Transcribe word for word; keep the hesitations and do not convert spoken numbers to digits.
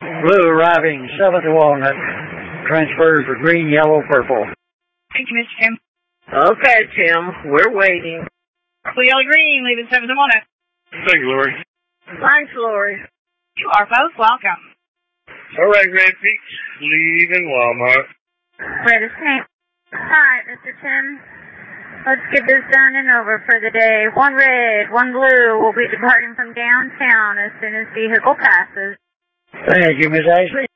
Blue arriving, seventh Walnut. Transferred for green, yellow, purple. Thank you, Mister Tim. Okay, Tim, we're waiting. Clearly green, leaving seventh Walnut. Thank you, Lori. Thanks, Lori. You are both welcome. All right, Red Peaks, leaving Walmart. Red is Hank. Alright, Mister Tim. Let's get this done and over for the day. One red, one blue will be departing from downtown as soon as vehicle passes. Thank you, Miss Ashley.